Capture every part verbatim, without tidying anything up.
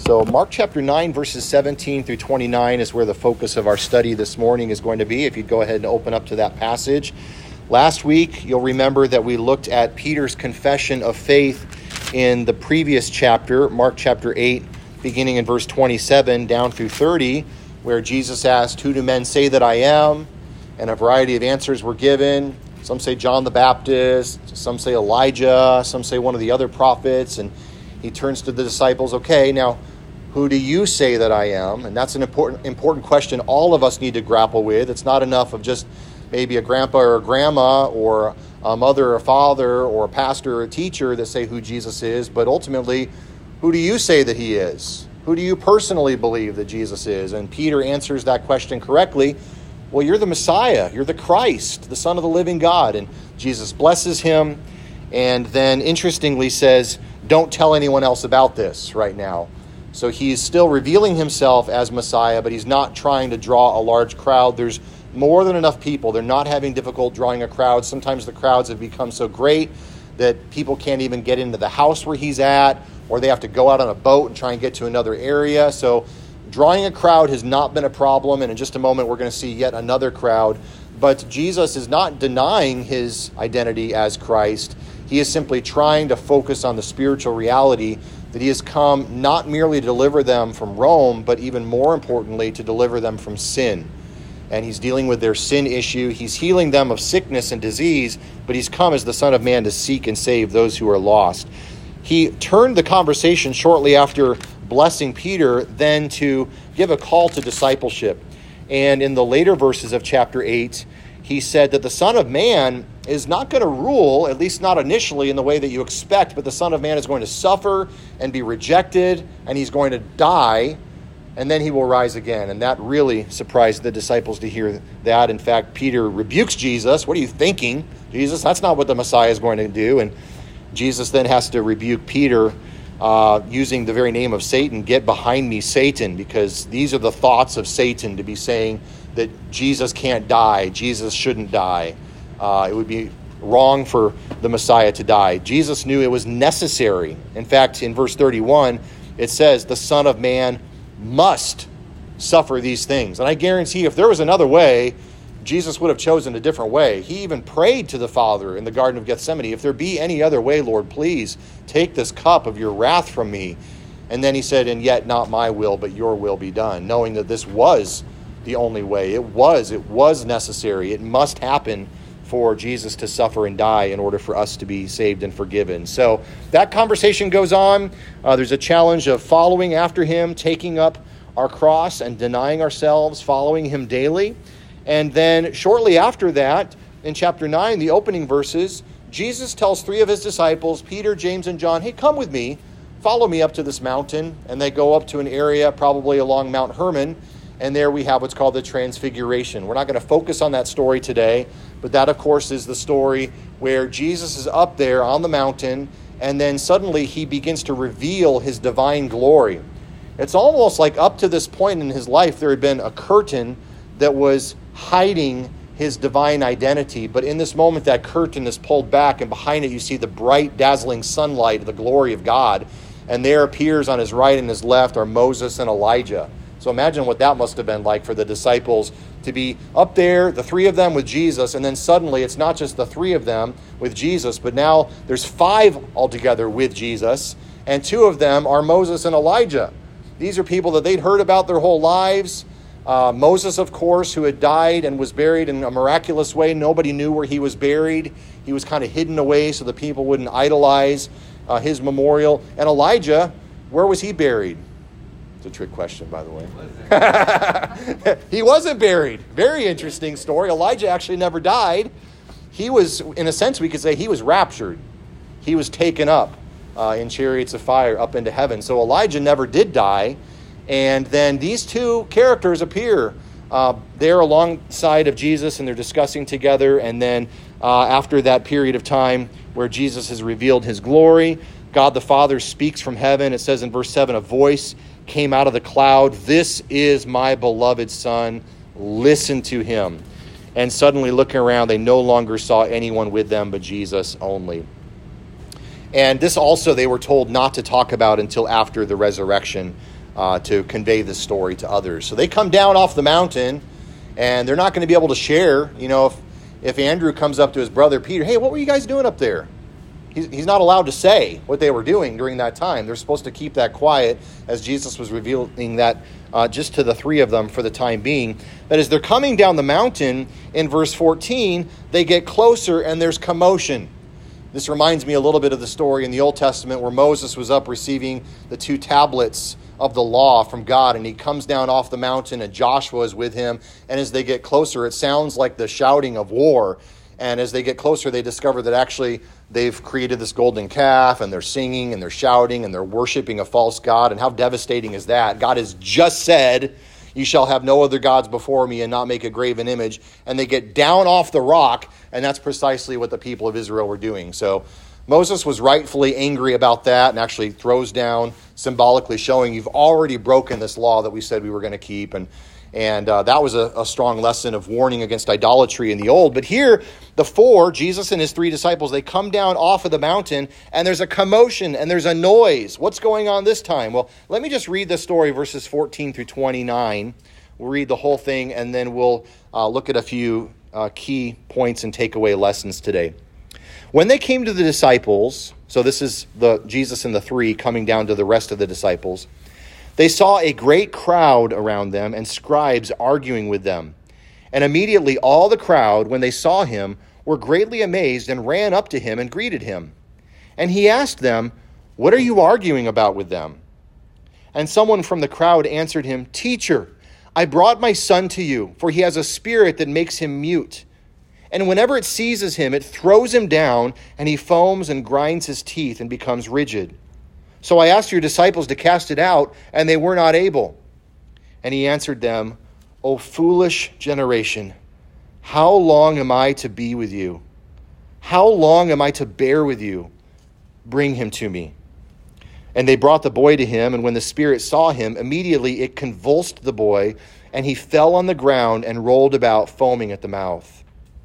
So Mark chapter nine, verses seventeen through twenty-nine is where the focus of our study this morning is going to be. If you'd go ahead and open up to that passage. Last week, you'll remember that we looked at Peter's confession of faith in the previous chapter, Mark chapter eight, beginning in verse twenty-seven down through thirty, where Jesus asked, "Who do men say that I am?" And a variety of answers were given. Some say John the Baptist, some say Elijah, some say one of the other prophets. And he turns to the disciples, okay, now, who do you say that I am? And that's an important important question all of us need to grapple with. It's not enough of just maybe a grandpa or a grandma or a mother or a father or a pastor or a teacher that say who Jesus is, but ultimately, who do you say that he is? Who do you personally believe that Jesus is? And Peter answers that question correctly. Well, you're the Messiah. You're the Christ, the Son of the living God. And Jesus blesses him and then interestingly says, don't tell anyone else about this right now. So he's still revealing himself as Messiah, but he's not trying to draw a large crowd. There's more than enough people. They're not having difficult drawing a crowd. Sometimes the crowds have become so great that people can't even get into the house where he's at, or they have to go out on a boat and try and get to another area. So drawing a crowd has not been a problem, and in just a moment we're going to see yet another crowd. But Jesus is not denying his identity as Christ. He is simply trying to focus on the spiritual reality that he has come not merely to deliver them from Rome, but even more importantly, to deliver them from sin. And he's dealing with their sin issue. He's healing them of sickness and disease, but he's come as the Son of Man to seek and save those who are lost. He turned the conversation shortly after blessing Peter, then to give a call to discipleship. And in the later verses of chapter eight, he said that the Son of Man is not going to rule, at least not initially in the way that you expect, but the Son of Man is going to suffer and be rejected, and he's going to die, and then he will rise again. And that really surprised the disciples to hear that. In fact, Peter rebukes Jesus. What are you thinking, Jesus? That's not what the Messiah is going to do. And Jesus then has to rebuke Peter uh, using the very name of Satan. Get behind me, Satan, because these are the thoughts of Satan, to be saying that Jesus can't die, Jesus shouldn't die. Uh, it would be wrong for the Messiah to die. Jesus knew it was necessary. In fact, in verse thirty-one, it says, the Son of Man must suffer these things. And I guarantee if there was another way, Jesus would have chosen a different way. He even prayed to the Father in the Garden of Gethsemane, if there be any other way, Lord, please take this cup of your wrath from me. And then he said, and yet not my will, but your will be done, knowing that this was the only way. It was, it was necessary. It must happen for Jesus to suffer and die in order for us to be saved and forgiven. So that conversation goes on. Uh, there's a challenge of following after him, taking up our cross and denying ourselves, following him daily. And then shortly after that, in chapter nine, the opening verses, Jesus tells three of his disciples, Peter, James, and John, hey, come with me, follow me up to this mountain. And they go up to an area probably along Mount Hermon, and there we have what's called the Transfiguration. We're not going to focus on that story today, but that, of course, is the story where Jesus is up there on the mountain, and then suddenly he begins to reveal his divine glory. It's almost like up to this point in his life, there had been a curtain that was hiding his divine identity. But in this moment, that curtain is pulled back, and behind it you see the bright, dazzling sunlight of the glory of God. And there appears on his right and his left are Moses and Elijah. So imagine what that must have been like for the disciples to be up there, the three of them with Jesus, and then suddenly it's not just the three of them with Jesus, but now there's five altogether with Jesus, and two of them are Moses and Elijah. These are people that they'd heard about their whole lives. Uh, Moses, of course, who had died and was buried in a miraculous way. Nobody knew where he was buried. He was kind of hidden away so the people wouldn't idolize uh, his memorial. And Elijah, where was he buried? It's a trick question, by the way. He wasn't buried. Very interesting story. Elijah actually never died. He was, in a sense, we could say he was raptured. He was taken up uh, in chariots of fire up into heaven. So Elijah never did die. And then these two characters appear uh, there alongside of Jesus, and they're discussing together. And then uh, after that period of time where Jesus has revealed his glory, God the Father speaks from heaven. It says in verse seven, a voice came out of the cloud. This is my beloved Son. Listen to him. And suddenly looking around, they no longer saw anyone with them but Jesus only. And this also they were told not to talk about until after the resurrection. uh, to convey this story to others. So they come down off the mountain, and they're not going to be able to share. You know, if, if Andrew comes up to his brother Peter, hey, what were you guys doing up there? He's, he's not allowed to say what they were doing during that time. They're supposed to keep that quiet, as Jesus was revealing that uh, just to the three of them for the time being. But as they're coming down the mountain, in verse fourteen, they get closer and there's commotion. This reminds me a little bit of the story in the Old Testament where Moses was up receiving the two tablets of the law from God, and he comes down off the mountain and Joshua is with him. And as they get closer, it sounds like the shouting of war. And as they get closer, they discover that actually they've created this golden calf, and they're singing and they're shouting and they're worshiping a false god. And how devastating is that? God has just said, you shall have no other gods before me and not make a graven image. And they get down off the rock, and that's precisely what the people of Israel were doing. So Moses was rightfully angry about that and actually throws down, symbolically showing you've already broken this law that we said we were going to keep. And And uh, that was a, a strong lesson of warning against idolatry in the old. But here, the four, Jesus and his three disciples, they come down off of the mountain, and there's a commotion and there's a noise. What's going on this time? Well, let me just read the story, verses fourteen through twenty-nine. We'll read the whole thing, and then we'll uh, look at a few uh, key points and takeaway lessons today. When they came to the disciples, so this is the Jesus and the three coming down to the rest of the disciples, they saw a great crowd around them and scribes arguing with them. And immediately all the crowd, when they saw him, were greatly amazed and ran up to him and greeted him. And he asked them, "What are you arguing about with them?" And someone from the crowd answered him, "Teacher, I brought my son to you, for he has a spirit that makes him mute. And whenever it seizes him, it throws him down, and he foams and grinds his teeth and becomes rigid. So I asked your disciples to cast it out, and they were not able." And he answered them, "O foolish generation, how long am I to be with you? How long am I to bear with you? Bring him to me." And they brought the boy to him, and when the spirit saw him, immediately it convulsed the boy, and he fell on the ground and rolled about, foaming at the mouth.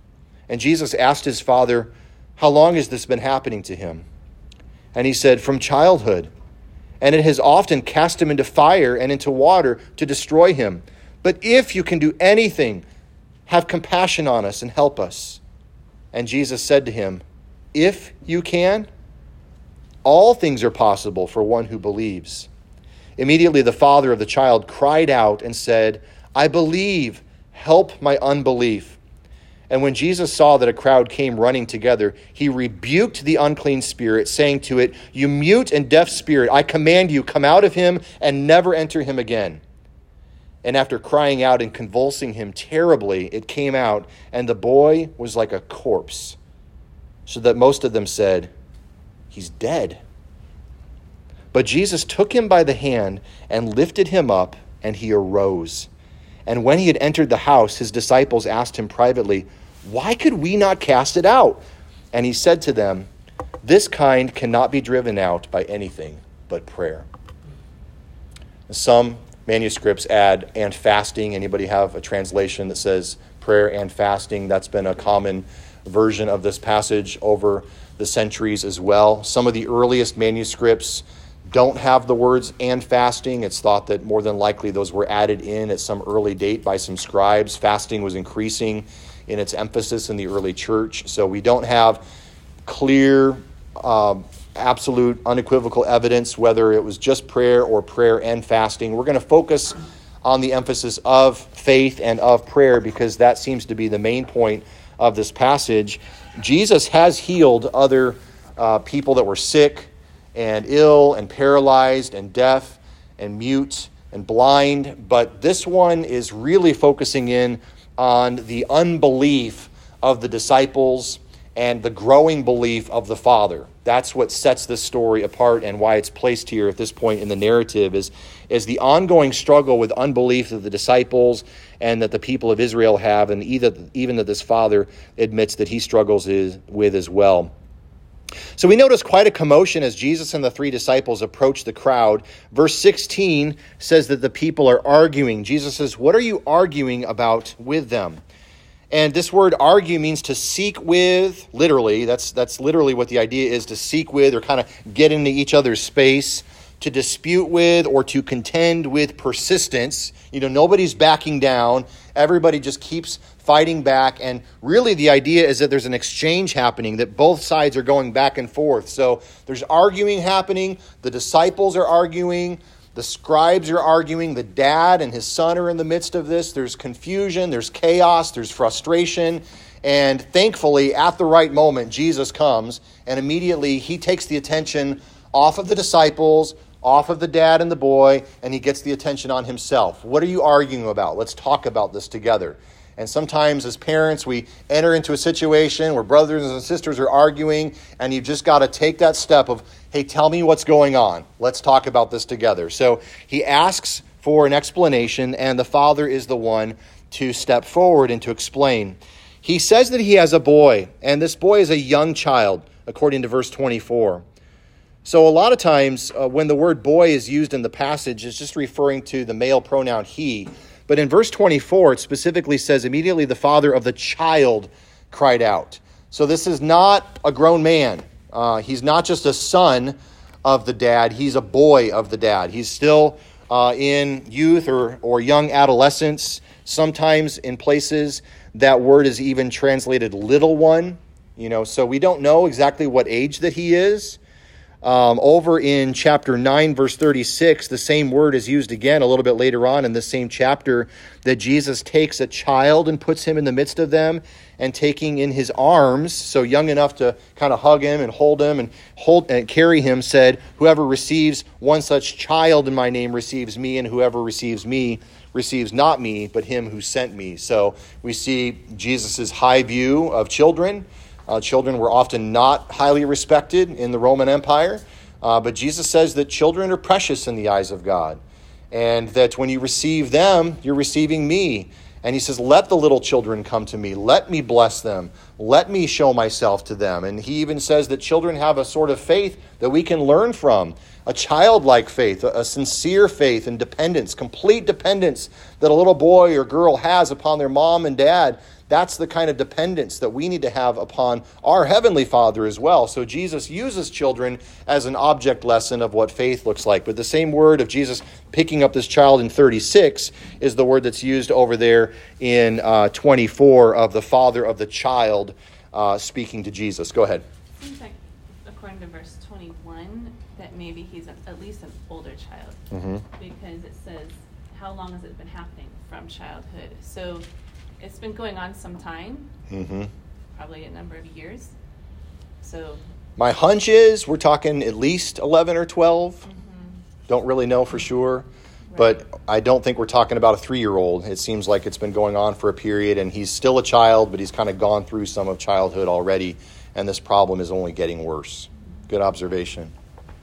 And Jesus asked his father, "How long has this been happening to him?" And he said, "From childhood. And it has often cast him into fire and into water to destroy him. But if you can do anything, have compassion on us and help us." And Jesus said to him, "If you can, all things are possible for one who believes." Immediately the father of the child cried out and said, "I believe, help my unbelief." And when Jesus saw that a crowd came running together, he rebuked the unclean spirit, saying to it, "You mute and deaf spirit, I command you, come out of him and never enter him again." And after crying out and convulsing him terribly, it came out, and the boy was like a corpse, so that most of them said, "He's dead." But Jesus took him by the hand and lifted him up, and he arose. And when he had entered the house, his disciples asked him privately, "Why could we not cast it out?" And he said to them, "This kind cannot be driven out by anything but prayer." Some manuscripts add "and fasting." Anybody have a translation that says prayer and fasting? That's been a common version of this passage over the centuries as well. Some of the earliest manuscripts don't have the words "and fasting." It's thought that more than likely those were added in at some early date by some scribes. Fasting was increasing in its emphasis in the early church. So we don't have clear, um, absolute, unequivocal evidence whether it was just prayer or prayer and fasting. We're going to focus on the emphasis of faith and of prayer because that seems to be the main point of this passage. Jesus has healed other uh, people that were sick and ill and paralyzed and deaf and mute and blind, but this one is really focusing in on the unbelief of the disciples and the growing belief of the Father. That's what sets this story apart and why it's placed here at this point in the narrative is, is the ongoing struggle with unbelief that the disciples and that the people of Israel have, and either, even that this Father admits that he struggles is, with as well. So we notice quite a commotion as Jesus and the three disciples approach the crowd. Verse sixteen says that the people are arguing. Jesus says, "What are you arguing about with them?" And this word argue means to seek with, literally. That's, that's literally what the idea is, to seek with or kind of get into each other's space, to dispute with or to contend with persistence. You know, nobody's backing down. Everybody just keeps fighting back. And really the idea is that there's an exchange happening, that both sides are going back and forth. So there's arguing happening. The disciples are arguing. The scribes are arguing. The dad and his son are in the midst of this. There's confusion. There's chaos. There's frustration. And thankfully, at the right moment, Jesus comes, and immediately he takes the attention off of the disciples, off of the dad and the boy, and he gets the attention on himself. What are you arguing about? Let's talk about this together. And sometimes as parents, we enter into a situation where brothers and sisters are arguing, and you've just got to take that step of, hey, tell me what's going on. Let's talk about this together. So he asks for an explanation, and the father is the one to step forward and to explain. He says that he has a boy, and this boy is a young child, according to verse twenty-four. So a lot of times uh, when the word boy is used in the passage, it's just referring to the male pronoun he. But in verse twenty-four, it specifically says, immediately the father of the child cried out. So this is not a grown man. Uh, he's not just a son of the dad. He's a boy of the dad. He's still uh, in youth or, or young adolescence. Sometimes in places that word is even translated little one. You know, so we don't know exactly what age that he is. Um, over in chapter nine, verse thirty-six, the same word is used again a little bit later on in the same chapter, that Jesus takes a child and puts him in the midst of them, and taking in his arms, so young enough to kind of hug him and hold him and hold and carry him, said, whoever receives one such child in my name receives me, and whoever receives me receives not me, but him who sent me. So we see Jesus' high view of children. Uh, children were often not highly respected in the Roman Empire, uh, but Jesus says that children are precious in the eyes of God, and that when you receive them, you're receiving me. And he says, let the little children come to me. Let me bless them. Let me show myself to them. And he even says that children have a sort of faith that we can learn from, a childlike faith, a sincere faith and dependence, complete dependence that a little boy or girl has upon their mom and dad. That's the kind of dependence that we need to have upon our Heavenly Father as well. So Jesus uses children as an object lesson of what faith looks like. But the same word of Jesus picking up this child in thirty-six is the word that's used over there in uh, twenty-four of the father of the child uh, speaking to Jesus. Go ahead. Seems like, according to verse twenty-one, that maybe he's a, at least an older child. Mm-hmm. Because it says, how long has it been happening from childhood? So it's been going on some time, mm-hmm. probably a number of years. So my hunch is we're talking at least eleven or twelve. Mm-hmm. Don't really know for sure. Right. But I don't think we're talking about a three-year-old. It seems like it's been going on for a period, and he's still a child, but he's kind of gone through some of childhood already, and this problem is only getting worse. Good observation.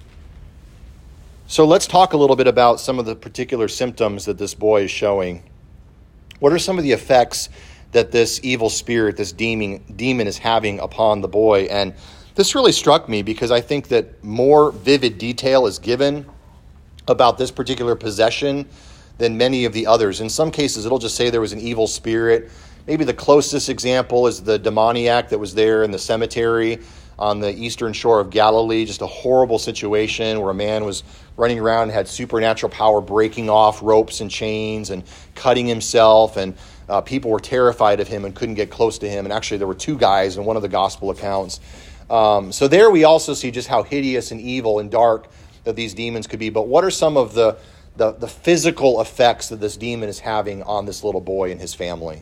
So let's talk a little bit about some of the particular symptoms that this boy is showing. What are some of the effects that this evil spirit, this demon, demon is having upon the boy? And this really struck me because I think that more vivid detail is given about this particular possession than many of the others. In some cases, it'll just say there was an evil spirit. Maybe the closest example is the demoniac that was there in the cemetery on the eastern shore of Galilee. Just a horrible situation where a man was running around and had supernatural power, breaking off ropes and chains and cutting himself, and uh, people were terrified of him and couldn't get close to him. And actually there were two guys in one of the gospel accounts. Um, so there we also see just how hideous and evil and dark that these demons could be. But what are some of the, the, the physical effects that this demon is having on this little boy and his family?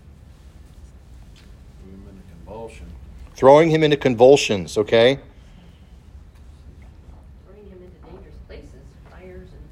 Throwing him into convulsions, okay? Throwing him into dangerous places, fires and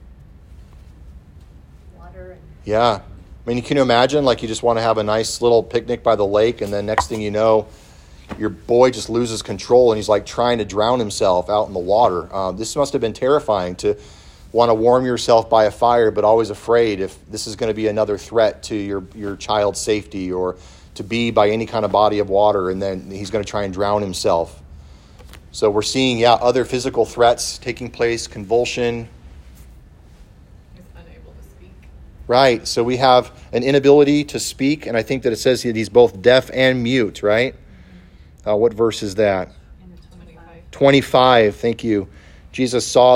water. And Yeah. I mean, can you imagine, like, you just want to have a nice little picnic by the lake, and then next thing you know, your boy just loses control, and he's, like, trying to drown himself out in the water. Um, this must have been terrifying to want to warm yourself by a fire, but always afraid if this is going to be another threat to your, your child's safety, or to be by any kind of body of water, and then he's going to try and drown himself. So we're seeing, yeah, other physical threats taking place, convulsion. He's unable to speak. Right, so we have an inability to speak, and I think that it says that he's both deaf and mute, right? Uh, what verse is that? In the twenty-five. twenty-five, thank you. Jesus saw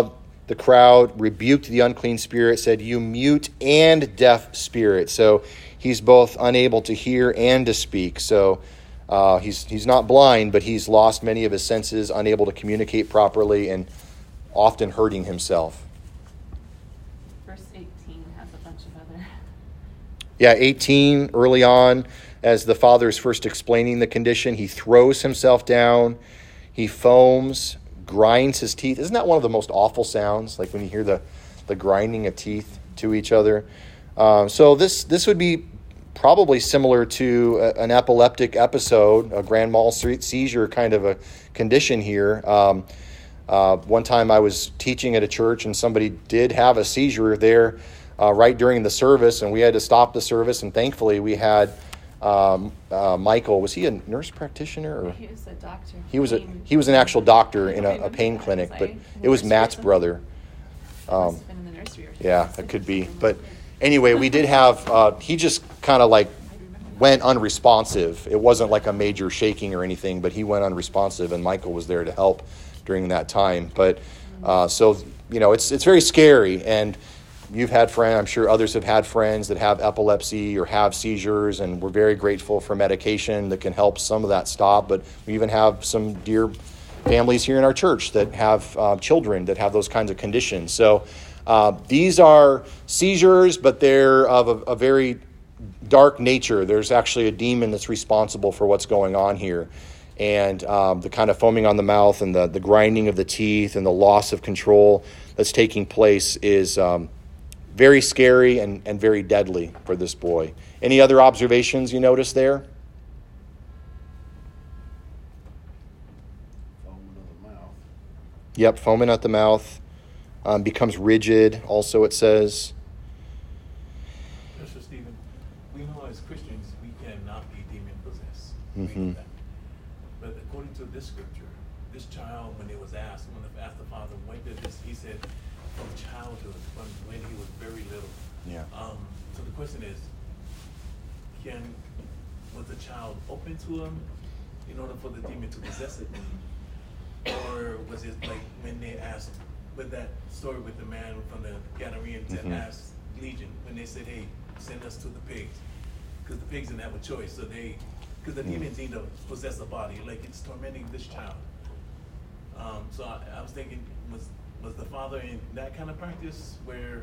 the crowd, rebuked the unclean spirit, said, "You mute and deaf spirit." So he's both unable to hear and to speak. So uh, he's he's not blind, but he's lost many of his senses, unable to communicate properly, and often hurting himself. Verse eighteen has a bunch of other. Yeah, eighteen, early on, as the father is first explaining the condition, he throws himself down, he foams, grinds his teeth. Isn't that one of the most awful sounds? Like when you hear the, the grinding of teeth to each other. Um, so this this would be probably similar to a, an epileptic episode, a grand mal seizure kind of a condition here. Um, uh, one time I was teaching at a church and somebody did have a seizure there uh, right during the service, and we had to stop the service, and thankfully we had um, uh, Michael. Was he a nurse practitioner? Or? He was a doctor. He was a he was an actual doctor in a, a pain clinic, but it was Matt's brother. Um, Must have been in the nursery or something. yeah, it could be. But anyway, we did have, uh, he just kind of like went unresponsive. It wasn't like a major shaking or anything, but he went unresponsive, and Michael was there to help during that time. But uh, so, you know, it's it's very scary. And you've had friends, I'm sure others have had friends that have epilepsy or have seizures, and we're very grateful for medication that can help some of that stop. But we even have some dear families here in our church that have uh, children that have those kinds of conditions. So uh, these are seizures, but they're of a, a very dark nature. There's actually a demon that's responsible for what's going on here. And um, the kind of foaming on the mouth and the, the grinding of the teeth and the loss of control that's taking place is um, very scary and, and very deadly for this boy. Any other observations you notice there? Foaming at the mouth. Yep, foaming at the mouth. Um, becomes rigid, also it says. Mister Stephen, we know as Christians we cannot be demon-possessed. We Mm-hmm. know that. But according to this scripture, this child, when it was asked, when they asked the father, when did this, he said, from childhood, from when he was very little. Yeah. Um, so the question is, can, was the child open to him in order for the demon to possess it? Or was it like when they asked, with that story with the man from the Gadareans that Mhm. asked Legion, when they said, hey, send us to the pigs, because the pigs didn't have a choice, so they, because the demons need to possess a body, like it's tormenting this child. Um, so I, I was thinking, was was the father in that kind of practice where,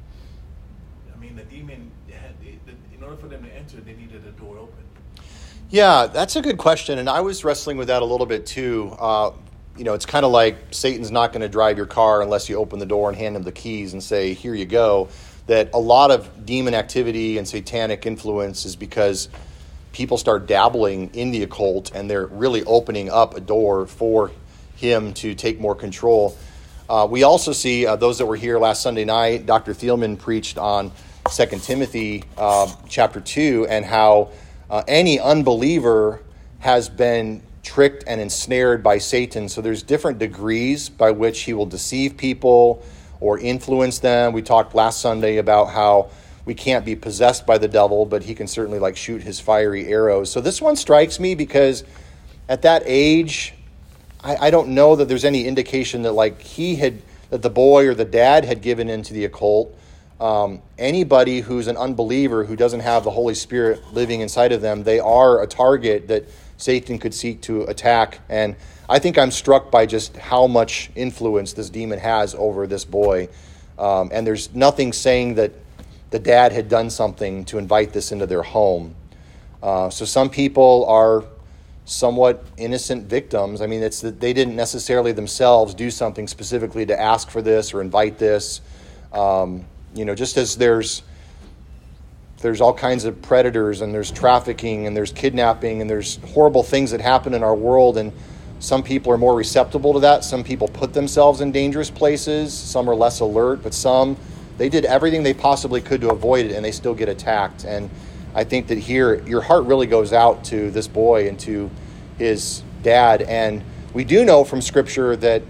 I mean, the demon had, in order for them to enter, they needed a door open. Yeah, that's a good question, and I was wrestling with that a little bit too. Uh, you know, it's kind of like Satan's not going to drive your car unless you open the door and hand him the keys and say, here you go. That a lot of demon activity and satanic influence is because people start dabbling in the occult, and they're really opening up a door for him to take more control. Uh, we also see, uh, those that were here last Sunday night, Doctor Thielman preached on Second Timothy uh, chapter two, and how uh, any unbeliever has been tricked and ensnared by Satan. So there's different degrees by which he will deceive people or influence them. We talked last Sunday about how we can't be possessed by the devil, but he can certainly like shoot his fiery arrows. So this one strikes me because at that age, I, I don't know that there's any indication that like he had, that the boy or the dad had given into the occult. Um, anybody who's an unbeliever who doesn't have the Holy Spirit living inside of them, they are a target that Satan could seek to attack. And I think I'm struck by just how much influence this demon has over this boy. Um, and there's nothing saying that the dad had done something to invite this into their home. Uh, so some people are somewhat innocent victims. I mean, it's that they didn't necessarily themselves do something specifically to ask for this or invite this. Um, you know, just as there's there's all kinds of predators, and there's trafficking, and there's kidnapping, and there's horrible things that happen in our world, and some people are more receptive to that. Some people put themselves in dangerous places. Some are less alert, but some, they did everything they possibly could to avoid it, and they still get attacked. And I think that here, your heart really goes out to this boy and to his dad. And we do know from Scripture that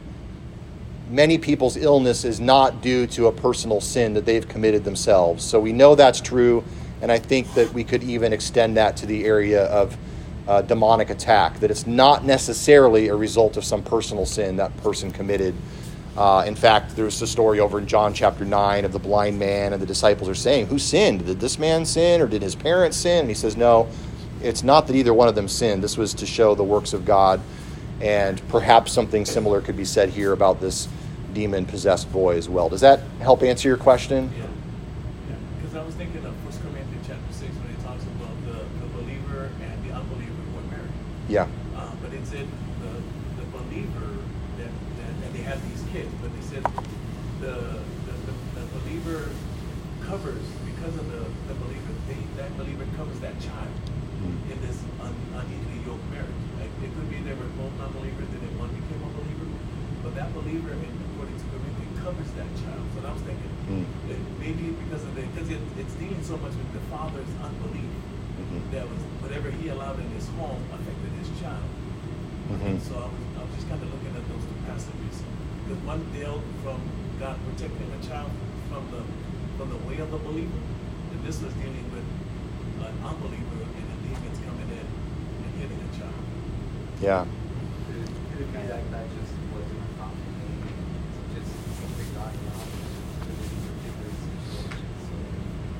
many people's illness is not due to a personal sin that they've committed themselves. So we know that's true, and I think that we could even extend that to the area of uh, demonic attack, that it's not necessarily a result of some personal sin that person committed. Uh, in fact, there's a story over in John chapter nine of the blind man, and the disciples are saying, who sinned? Did this man sin, or did his parents sin? And he says, no, it's not that either one of them sinned. This was to show the works of God. And perhaps something similar could be said here about this demon-possessed boy as well. Does that help answer your question? Yeah, yeah. Because I was thinking of First Corinthians chapter six when it talks about the, the believer and the unbeliever who are married. Yeah. Uh, but it said the the believer that, that, that they have these kids, but they said the the, the, the believer covers, because of the, the believer, they, that believer covers that child in this un, unequally yoked marriage. Like, it could be they were both non-believers and then one became a believer, but that believer, I mean, according to Corinthians, covers that child. So I was thinking, Mm. that maybe because of the, because it, it's dealing so much with the father's unbelief, Mhm. that was whatever he allowed in his home affected his child. Mhm. So I was, I was just kind of looking at those two passages, because one dealt from God protecting a child from the from the way of the believer, and this was dealing with an unbeliever and the demons coming in and hitting a child. Yeah. Could it, could it be that that just wasn't a common thing? Just something not known to these particular situations?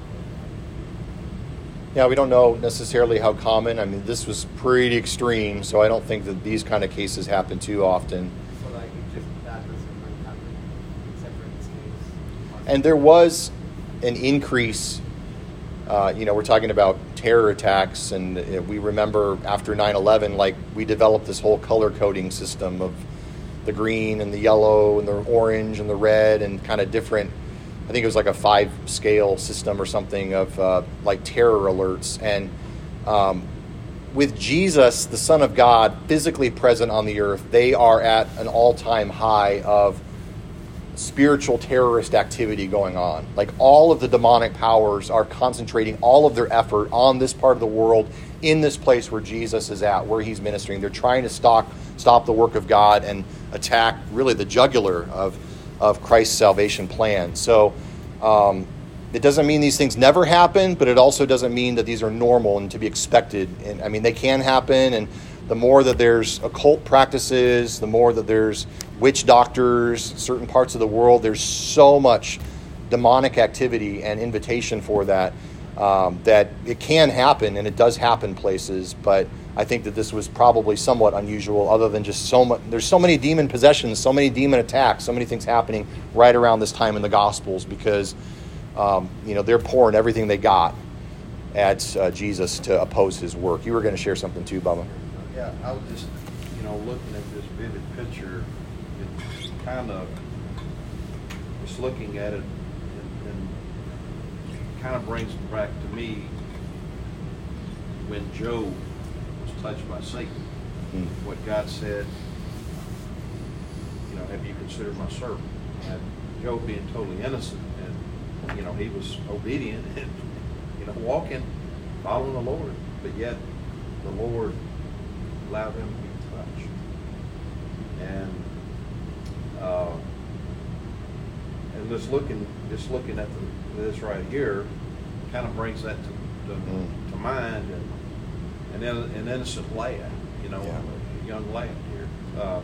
Yeah, we don't know necessarily how common. I mean, this was pretty extreme, so I don't think that these kind of cases happen too often. So like it just that doesn't really happen except for in this case. And there was an increase. Uh, you know, we're talking about terror attacks, and uh, we remember after nine eleven, like, we developed this whole color coding system of the green and the yellow and the orange and the red and kind of different. I think it was like a five scale system or something of uh, like terror alerts. And um, with Jesus, the Son of God, physically present on the earth, they are at an all-time high of spiritual terrorist activity going on. Like, all of the demonic powers are concentrating all of their effort on this part of the world, in this place where Jesus is at, where he's ministering. They're trying to stop, stop the work of God and attack really the jugular of, of Christ's salvation plan. So um, it doesn't mean these things never happen, but it also doesn't mean that these are normal and to be expected. And I mean, they can happen, and the more that there's occult practices, the more that there's witch doctors, certain parts of the world, there's so much demonic activity and invitation for that, um, that it can happen, and it does happen places, but I think that this was probably somewhat unusual, other than just so much. There's so many demon possessions, so many demon attacks, so many things happening right around this time in the Gospels, because um, you know, they're pouring everything they got at uh, Jesus to oppose his work. You were going to share something too, Bubba. Yeah, I was just, you know, looking at this vivid picture, it kind of, just looking at it, and, and kind of brings back to me when Job was touched by Satan. Mm. What God said, you know, have you considered my servant? And Job being totally innocent, and, you know, he was obedient and, you know, walking, following the Lord, but yet the Lord allowed him to be touched. And uh, and just looking, just looking at the, this right here, kind of brings that to to, Mm. to mind, and and then an innocent lad, you know, Yeah. a young lad here. Uh,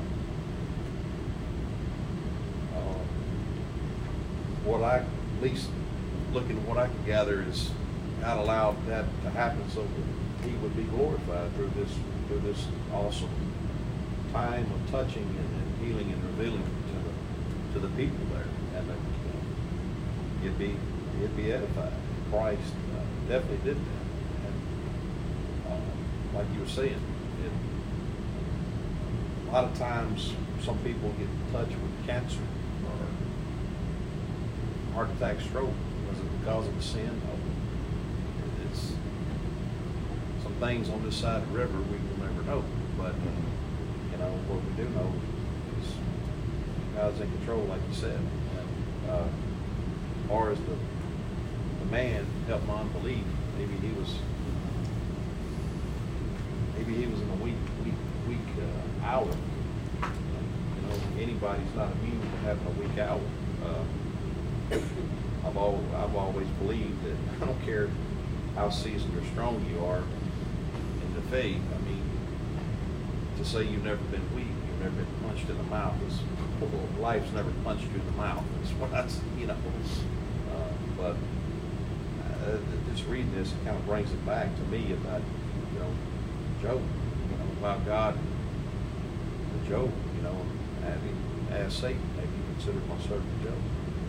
uh, what I, at least looking at what I can gather, is God allowed that to happen so that He would be glorified through this through this awesome time of touching and, and healing and revealing to the to the people there, and that, you know, you'd be you'd be edified. Christ uh, definitely did that, and uh, like you were saying, it, a lot of times some people get in touch with cancer or heart attack, stroke. Was it because of the sin? No. It's some things on this side of the river we will never know, but you know what we do know is God's in control, like you said. And, uh, as far as the the man helped my unbelief, maybe he was maybe he was in a weak weak weak uh, hour. You know, anybody's not immune to having a weak hour. Uh, I've always, I've always believed that I don't care how seasoned or strong you are in the faith. I mean, to say you've never been weak never been punched in the mouth. It's, well, life's never punched you in the mouth. That's what I, you know. Uh, but uh, just reading this, it kind of brings it back to me about, you know, Job, you know, about God, to Job, you know, having asked Satan, have you considered my servant Job?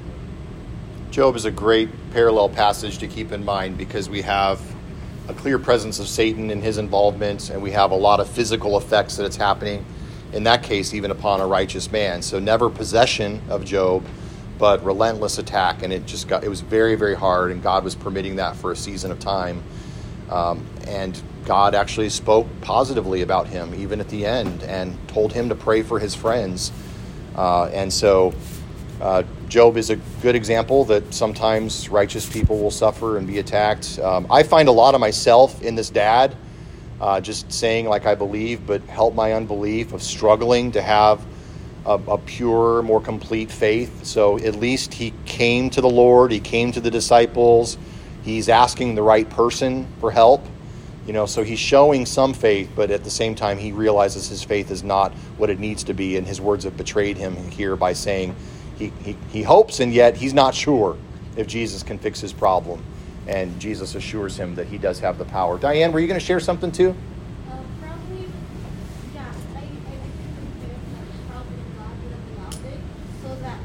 Job is a great parallel passage to keep in mind because we have a clear presence of Satan in his involvement, and we have a lot of physical effects that it's happening, in that case, even upon a righteous man. So never possession of Job, but relentless attack, and it just got, it was very, very hard, and God was permitting that for a season of time. Um, and God actually spoke positively about him, even at the end, and told him to pray for his friends. Uh, and so uh, Job is a good example that sometimes righteous people will suffer and be attacked. Um, I find a lot of myself in this dad, uh, just saying like I believe, but help my unbelief, of struggling to have a, a pure, more complete faith. So at least he came to the Lord, he came to the disciples, he's asking the right person for help. You know, so he's showing some faith, but at the same time, he realizes his faith is not what it needs to be. And his words have betrayed him here by saying he, he, he hopes, and yet he's not sure if Jesus can fix his problem. And Jesus assures him that he does have the power. Diane, were you going to share something too? Uh, probably, yeah, I, I think that probably God would have allowed it so that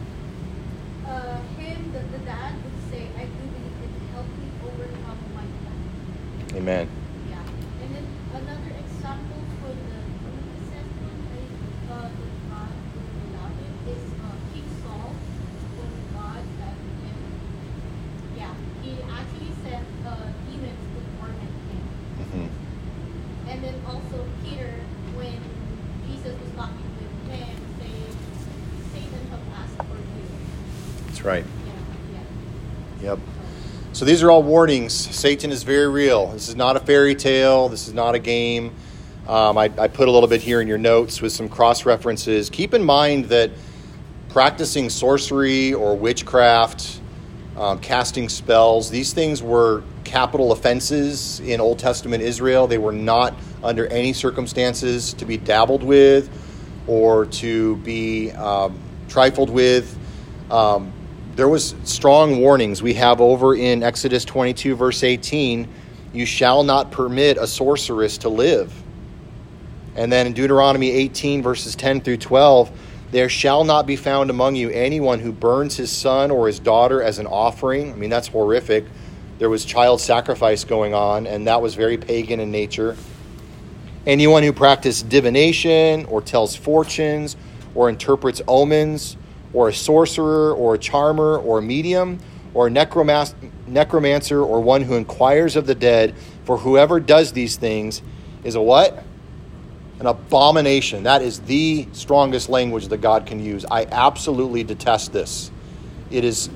uh, him, the, the dad, would say, I do believe it can help me overcome my life. Amen. And then another example for the New Testament, uh, that God allowed it, is uh, King Saul, when God that him. Yeah, he actually sent uh, demons to torment him. Mm-hmm. And then also Peter, when Jesus was talking with him, saying, Satan have asked for you. That's right. Yeah, yeah. Yep. So these are all warnings. Satan is very real. This is not a fairy tale. This is not a game. Um, I, I put a little bit here in your notes with some cross-references. Keep in mind that practicing sorcery or witchcraft, um, casting spells, these things were capital offenses in Old Testament Israel. They were not under any circumstances to be dabbled with or to be um, trifled with. Um, There was strong warnings we have over in Exodus twenty-two, verse eighteen. You shall not permit a sorceress to live. And then in Deuteronomy eighteen, verses ten through twelve, there shall not be found among you anyone who burns his son or his daughter as an offering. I mean, that's horrific. There was child sacrifice going on, and that was very pagan in nature. Anyone who practiced divination or tells fortunes or interprets omens, or a sorcerer, or a charmer, or a medium, or a necromas- necromancer, or one who inquires of the dead. For whoever does these things is a what? An abomination. That is the strongest language that God can use. I absolutely detest this. It is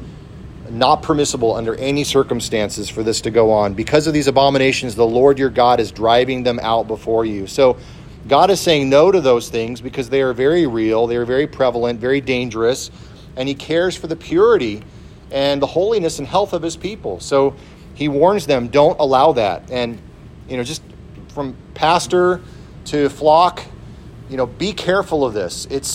not permissible under any circumstances for this to go on. Because of these abominations, the Lord your God is driving them out before you. So God is saying no to those things because they are very real, they are very prevalent, very dangerous, and he cares for the purity and the holiness and health of his people. So he warns them, don't allow that. And, you know, just from pastor to flock, you know, be careful of this. It's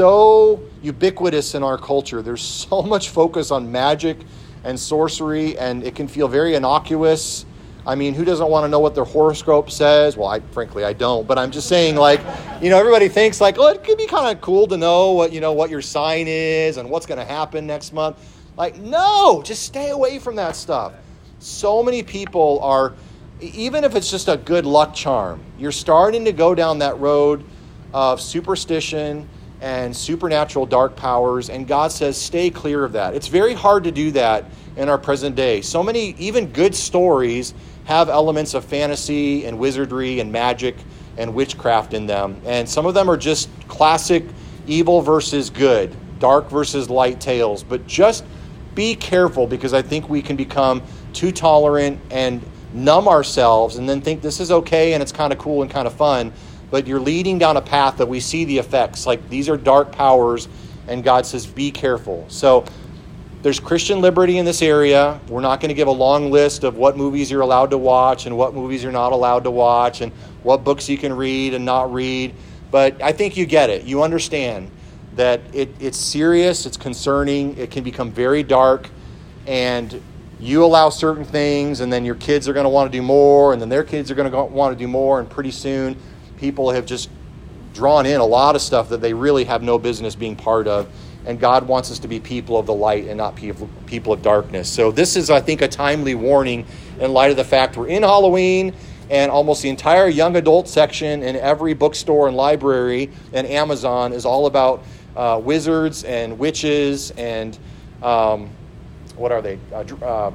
so ubiquitous in our culture. There's so much focus on magic and sorcery, and it can feel very innocuous. I mean, who doesn't want to know what their horoscope says? Well, I frankly, I don't. But I'm just saying, like, you know, everybody thinks like, oh, it could be kind of cool to know what, you know, what your sign is and what's going to happen next month. Like, no, just stay away from that stuff. So many people are, even if it's just a good luck charm, you're starting to go down that road of superstition and supernatural dark powers. And God says, stay clear of that. It's very hard to do that in our present day. So many, even good stories have elements of fantasy and wizardry and magic and witchcraft in them. And some of them are just classic evil versus good, dark versus light tales. But just be careful, because I think we can become too tolerant and numb ourselves and then think this is okay and it's kind of cool and kind of fun. But you're leading down a path that we see the effects. Like, these are dark powers, and God says, be careful. So there's Christian liberty in this area. We're not going to give a long list of what movies you're allowed to watch and what movies you're not allowed to watch and what books you can read and not read. But I think you get it. You understand that it, it's serious, it's concerning, it can become very dark, and you allow certain things, and then your kids are going to want to do more, and then their kids are going to want to do more, and pretty soon people have just drawn in a lot of stuff that they really have no business being part of. And God wants us to be people of the light and not people, people of darkness. So this is, I think, a timely warning in light of the fact we're in Halloween, and almost the entire young adult section in every bookstore and library and Amazon is all about uh, wizards and witches and um, what are they? Uh, uh,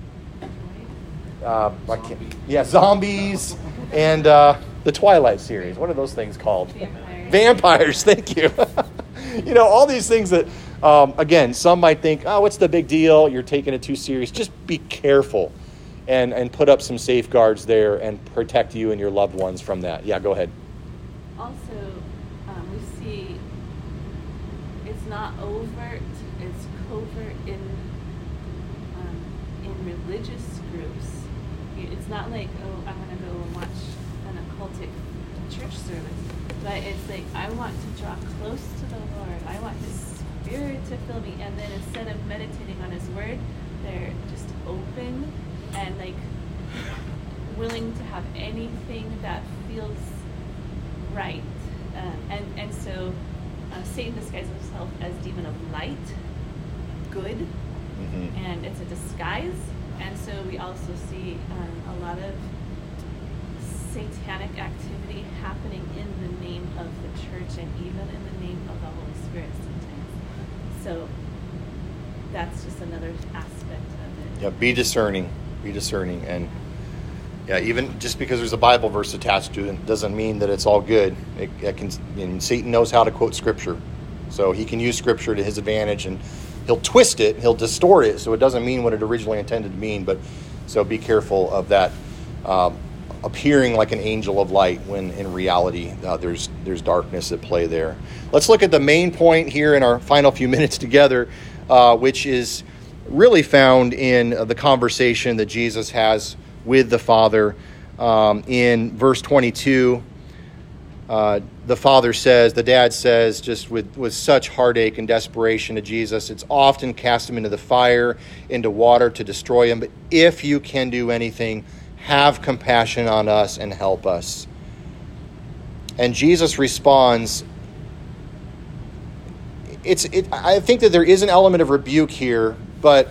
uh, I can't, yeah, zombies and uh, the Twilight series. What are those things called? Vampires. Vampires. Thank you. You know, all these things that, um, again, some might think, oh, what's the big deal? You're taking it too serious. Just be careful and, and put up some safeguards there and protect you and your loved ones from that. Yeah, go ahead. Also, um, we see it's not overt, it's covert in um, in religious groups. It's not like, oh, I'm going to go and watch an occultic church service, but it's like, I want to draw close to the Lord. I want His Spirit to fill me. And then instead of meditating on His Word, they're just open and like willing to have anything that feels right. Uh, and, and so uh, Satan disguises himself as demon of light, good, Mm-hmm. and it's a disguise. And so we also see um, a lot of satanic activity happening in the name of the church and even in the name of the Holy Spirit sometimes. So that's just another aspect of it. Yeah, be discerning. Be discerning. And yeah, even just because there's a Bible verse attached to it doesn't mean that it's all good. It, it can, and Satan knows how to quote Scripture. So he can use Scripture to his advantage, and he'll twist it, he'll distort it, so it doesn't mean what it originally intended to mean. But so be careful of that um, appearing like an angel of light when in reality uh, there's there's darkness at play there. Let's look at the main point here in our final few minutes together, uh, which is really found in uh, the conversation that Jesus has with the Father. Um, in verse twenty-two, uh, the Father says, the Dad says, just with, with such heartache and desperation to Jesus, it's often cast him into the fire, into water to destroy him. But if you can do anything, have compassion on us and help us. And Jesus responds, it's. It, I think that there is an element of rebuke here, but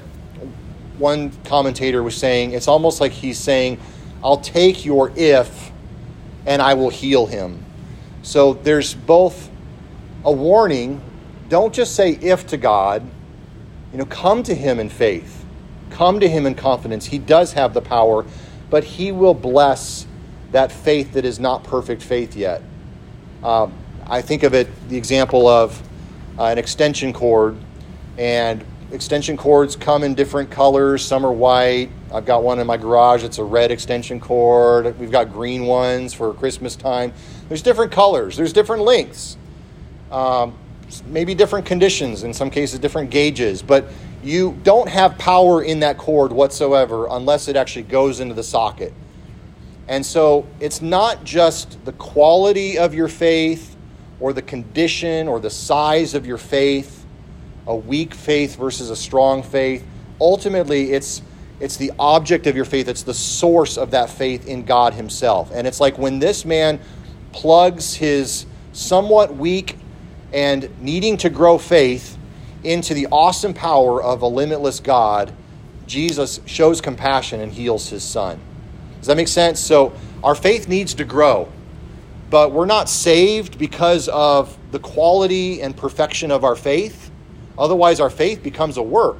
one commentator was saying, it's almost like he's saying, I'll take your if and I will heal him. So there's both a warning, don't just say if to God, you know, come to him in faith, come to him in confidence. He does have the power, but he will bless that faith that is not perfect faith yet. Um, I think of it, the example of uh, an extension cord, and extension cords come in different colors. Some are white. I've got one in my garage. It's a red extension cord. We've got green ones for Christmas time. There's different colors. There's different lengths. Um, maybe different conditions. In some cases, different gauges. But you don't have power in that cord whatsoever unless it actually goes into the socket. And so it's not just the quality of your faith or the condition or the size of your faith, a weak faith versus a strong faith. Ultimately, it's it's the object of your faith. It's the source of that faith in God himself. And it's like when this man plugs his somewhat weak and needing to grow faith into the awesome power of a limitless God, Jesus shows compassion and heals his son. Does that make sense? So our faith needs to grow, but we're not saved because of the quality and perfection of our faith. Otherwise, our faith becomes a work.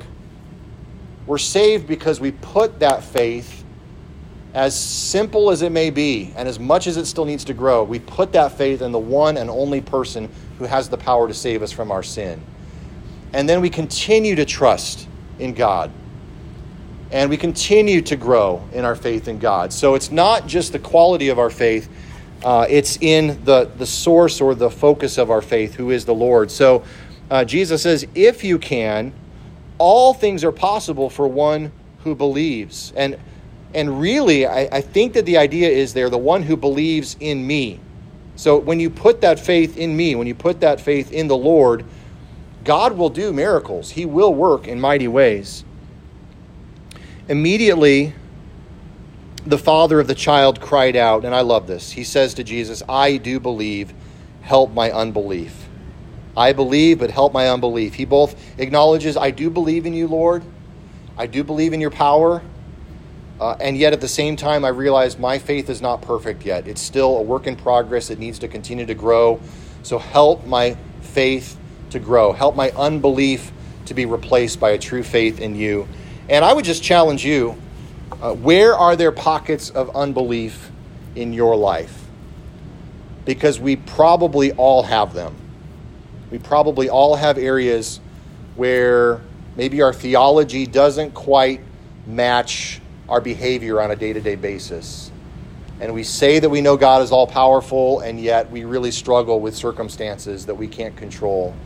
We're saved because we put that faith, as simple as it may be, and as much as it still needs to grow, we put that faith in the one and only person who has the power to save us from our sin. And then we continue to trust in God. And we continue to grow in our faith in God. So it's not just the quality of our faith, uh, it's in the, the source or the focus of our faith, who is the Lord. So uh, Jesus says, if you can, all things are possible for one who believes. And and really, I, I think that the idea is there, the one who believes in me. So when you put that faith in me, when you put that faith in the Lord, God will do miracles. He will work in mighty ways. Immediately, the father of the child cried out, and I love this. He says to Jesus, I do believe, help my unbelief. I believe, but help my unbelief. He both acknowledges, I do believe in you, Lord. I do believe in your power. Uh, and yet at the same time, I realize my faith is not perfect yet. It's still a work in progress. It needs to continue to grow. So help my faith to grow. Help my unbelief to be replaced by a true faith in you. And I would just challenge you, uh, where are there pockets of unbelief in your life? Because we probably all have them. We probably all have areas where maybe our theology doesn't quite match our behavior on a day-to-day basis. And we say that we know God is all-powerful, and yet we really struggle with circumstances that we can't control.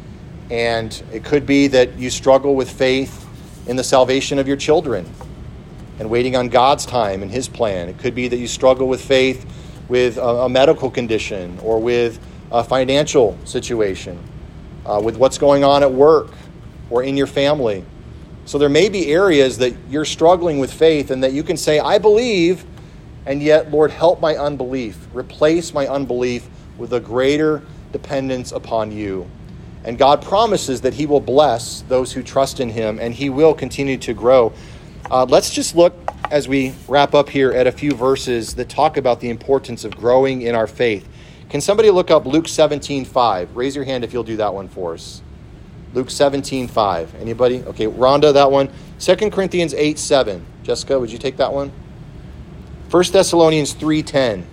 And it could be that you struggle with faith in the salvation of your children and waiting on God's time and his plan. It could be that you struggle with faith with a, a medical condition or with a financial situation, uh, with what's going on at work or in your family. So there may be areas that you're struggling with faith and that you can say, I believe, and yet, Lord, help my unbelief. Replace my unbelief with a greater dependence upon you. And God promises that he will bless those who trust in him, and he will continue to grow. Uh, let's just look, as we wrap up here, at a few verses that talk about the importance of growing in our faith. Can somebody look up Luke seventeen five? Raise your hand if you'll do that one for us. Luke seventeen five. Anybody? Okay, Rhonda, that one. Second Corinthians eight seven. Jessica, would you take that one? First Thessalonians three ten.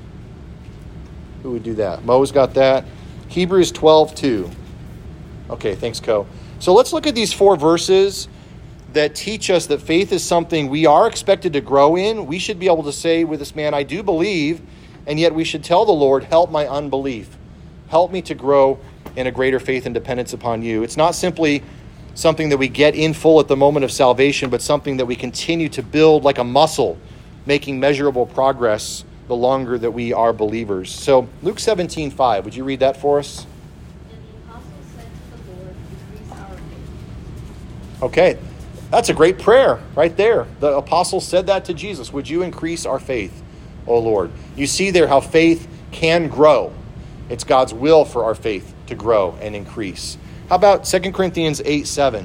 Who would do that? Mo's got that. Hebrews twelve two. Okay, thanks, Co. So let's look at these four verses that teach us that faith is something we are expected to grow in. We should be able to say with this man, I do believe, and yet we should tell the Lord, help my unbelief. Help me to grow in a greater faith and dependence upon you. It's not simply something that we get in full at the moment of salvation, but something that we continue to build like a muscle, making measurable progress the longer that we are believers. So Luke seventeen five, would you read that for us? And the apostle said to the Lord, increase our faith. Okay, that's a great prayer right there. The apostle said that to Jesus. Would you increase our faith, O Lord? You see there how faith can grow. It's God's will for our faith to grow and increase. How about Second Corinthians eight seven?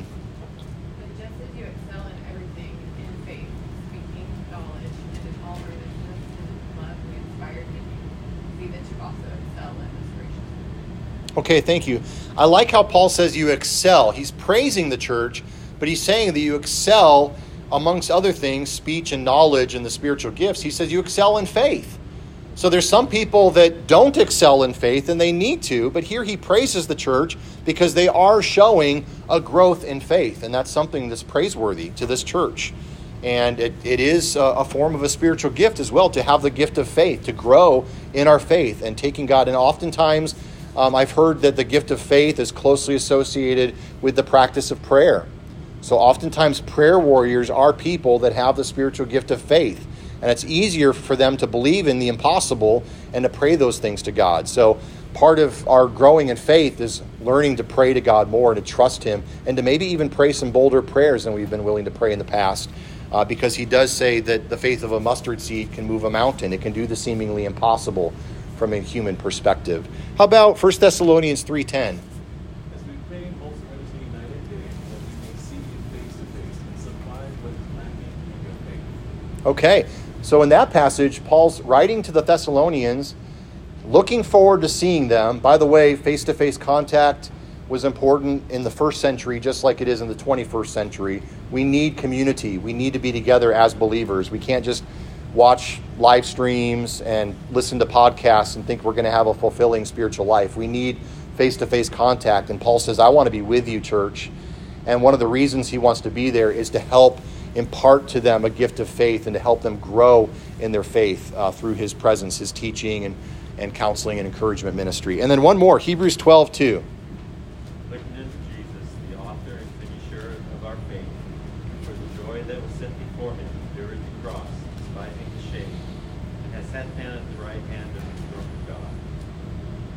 But just as you excel in everything, in faith, speaking, knowledge, and in all earnestness and in love we inspired in you, see that you also excel in this gracious. Okay, thank you. I like how Paul says you excel. He's praising the church, but he's saying that you excel amongst other things, speech and knowledge and the spiritual gifts. He says you excel in faith. So there's some people that don't excel in faith, and they need to, but here he praises the church because they are showing a growth in faith, and that's something that's praiseworthy to this church. And it, it is a, a form of a spiritual gift as well, to have the gift of faith, to grow in our faith and taking God. And oftentimes um, I've heard that the gift of faith is closely associated with the practice of prayer. So oftentimes prayer warriors are people that have the spiritual gift of faith. And it's easier for them to believe in the impossible and to pray those things to God. So part of our growing in faith is learning to pray to God more and to trust him, and to maybe even pray some bolder prayers than we've been willing to pray in the past, uh, because he does say that the faith of a mustard seed can move a mountain. It can do the seemingly impossible from a human perspective. How about First Thessalonians three ten? As we pray in most earnestly united day, that we may see you face to face and supply what is lacking in your faith. Okay. So in that passage, Paul's writing to the Thessalonians, looking forward to seeing them. By the way, face-to-face contact was important in the first century, just like it is in the twenty-first century. We need community. We need to be together as believers. We can't just watch live streams and listen to podcasts and think we're going to have a fulfilling spiritual life. We need face-to-face contact. And Paul says, I want to be with you, church. And one of the reasons he wants to be there is to help impart to them a gift of faith and to help them grow in their faith uh, through his presence, his teaching and, and counseling and encouragement ministry. And then one more, Hebrews twelve two. Looking unto Jesus, the author and finisher of our faith, for the joy that was set before him endured the cross, despising the shame, and has sat down at the right hand of the throne of God.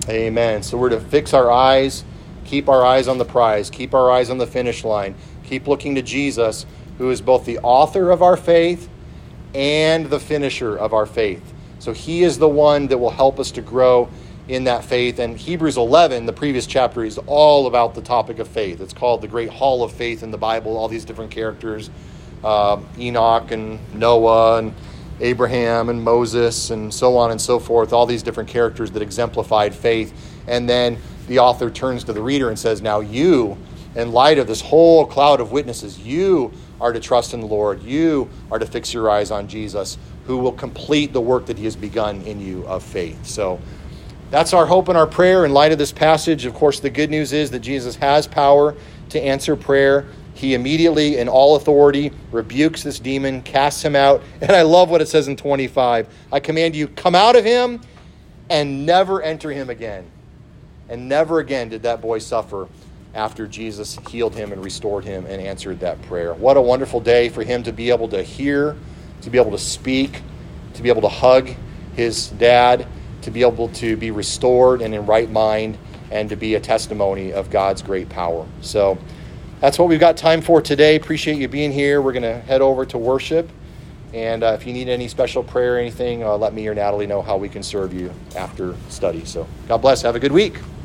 Amen. So we're to fix our eyes, keep our eyes on the prize, keep our eyes on the finish line, keep looking to Jesus, who is both the author of our faith and the finisher of our faith. So he is the one that will help us to grow in that faith. And Hebrews eleven, the previous chapter, is all about the topic of faith. It's called the Great Hall of Faith in the Bible, all these different characters, uh, Enoch and Noah and Abraham and Moses and so on and so forth, all these different characters that exemplified faith. And then the author turns to the reader and says, now you, in light of this whole cloud of witnesses, you are to trust in the Lord. You are to fix your eyes on Jesus, who will complete the work that he has begun in you of faith. So that's our hope and our prayer in light of this passage. Of course, the good news is that Jesus has power to answer prayer. He immediately, in all authority, rebukes this demon, casts him out. And I love what it says in twenty-five. I command you, come out of him and never enter him again. And never again did that boy suffer after Jesus healed him and restored him and answered that prayer. What a wonderful day for him to be able to hear, to be able to speak, to be able to hug his dad, to be able to be restored and in right mind, and to be a testimony of God's great power. So that's what we've got time for today. Appreciate you being here. We're going to head over to worship. And uh, if you need any special prayer or anything, uh, let me or Natalie know how we can serve you after study. So God bless. Have a good week.